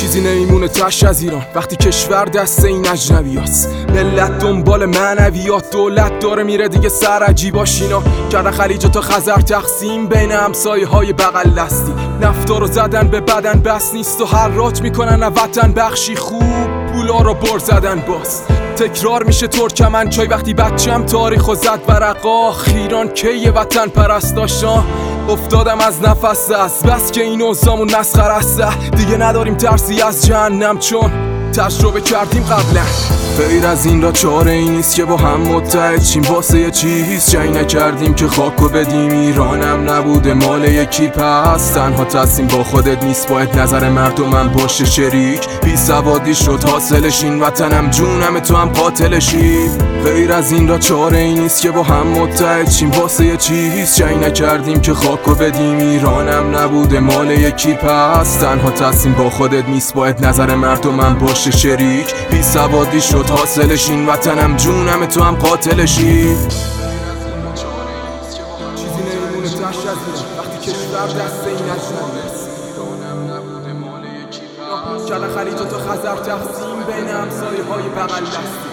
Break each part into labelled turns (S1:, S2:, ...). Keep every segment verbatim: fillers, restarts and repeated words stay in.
S1: چیزی نمیمونه تش از ایران وقتی کشور دست این اجنبیاست. ملت دنبال معنویات، دولت داره میره دیگه سر عجیباش اینا. کردن خلیج تا خزر تقسیم بین همسایه های بغل دستی. نفتا رو زدن به بدن بس نیست و حراج میکنن وطن بخشی خوب پولا رو بر زدن باز. تکرار میشه ترکمن چای وقتی بچم تاریخ و زد ورقا. خیران کی وطن پرست داشتن افتادم از نفس است. بس که این اوزامون مسخره است دیگه نداریم ترسی از جهنم چون تجربه کردیم قبلا. غیر از این را چاره ای نیست که با هم متحد شیم واسه یه چیز. جنگ نکردیم که خاکو بدیم، ایرانم نبوده مال یکی پس. تنها تصمیم با خودت نیست باید نظر مردمم باشه شریک. بی سوادی شد حاصلش این وطنم جونم تو هم قاتلشی. غیر از این را چاره ای نیست که با هم متحد شیم واسه یه چیز. جنگ نکردیم که خاکو بدیم، ایرانم نبوده مال یکی پس. تنها تصمیم با خودت نیست باید نظر مردمم باشه شریک. بی سوادی شد حاصلش این وطنم جونم تو هم قاتلشی. چیزی نمیمونه تش از ایران وقتی کشور دست این اجنبیاست. ایرانم نبوده مال یکی پس. کردن خلیج تا خزر تقسیم بین همسایه های بغل دستی.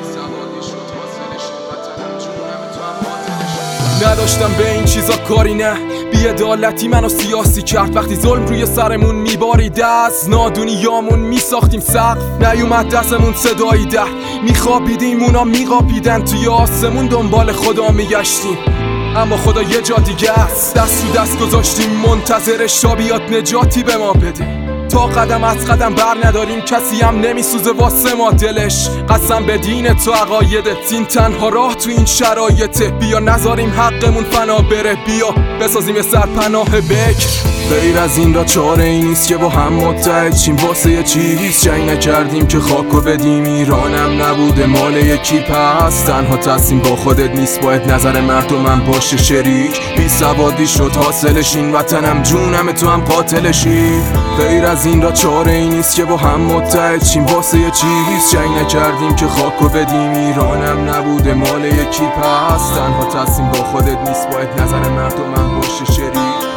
S1: نداشتم به این چیزا کاری نه، بی‌عدالتی منو سیاسی کرد وقتی ظلم روی سرمون میبارید. از نادونیامون میساختیم سقف نیومد دستمون صدایی ده. میخوابیدیم اونا میقاپیدن توی آسمون دنبال خدا میگشتیم اما خدا یه جا دیگه است. دست تو دست گذاشتیم منتظر شابیات نجاتی به ما بده. تا قدم از قدم بر نداریم کسی هم نمیسوزه واسه ما دلش. قسم به دین تو عقایدت این تنها راه تو این شرایطه. بیا نذاریم حقمون فنا بره، بیا بسازیم سرپناه بکر. غیر از این را چاره ای نیست که با هم متحد شیم واسه یه چیز. جنگ نکردیم که خاکو بدیم، ایرانم نبوده مال یکی پس. تنها تصمیم با خودت نیست باید نظر مردمم باشه شریک. بی سوادی شد حاصلش این وطنم جونم تو هم قاتلشی. غیر از این را چاره ای نیست که با هم متحد شیم واسه یه چیز. جنگ نکردیم که خاکو بدیم، ایرانم نبوده مال یکی پس. تنها تصمیم با خودت نیست باید نظر مردمم باشه شریک.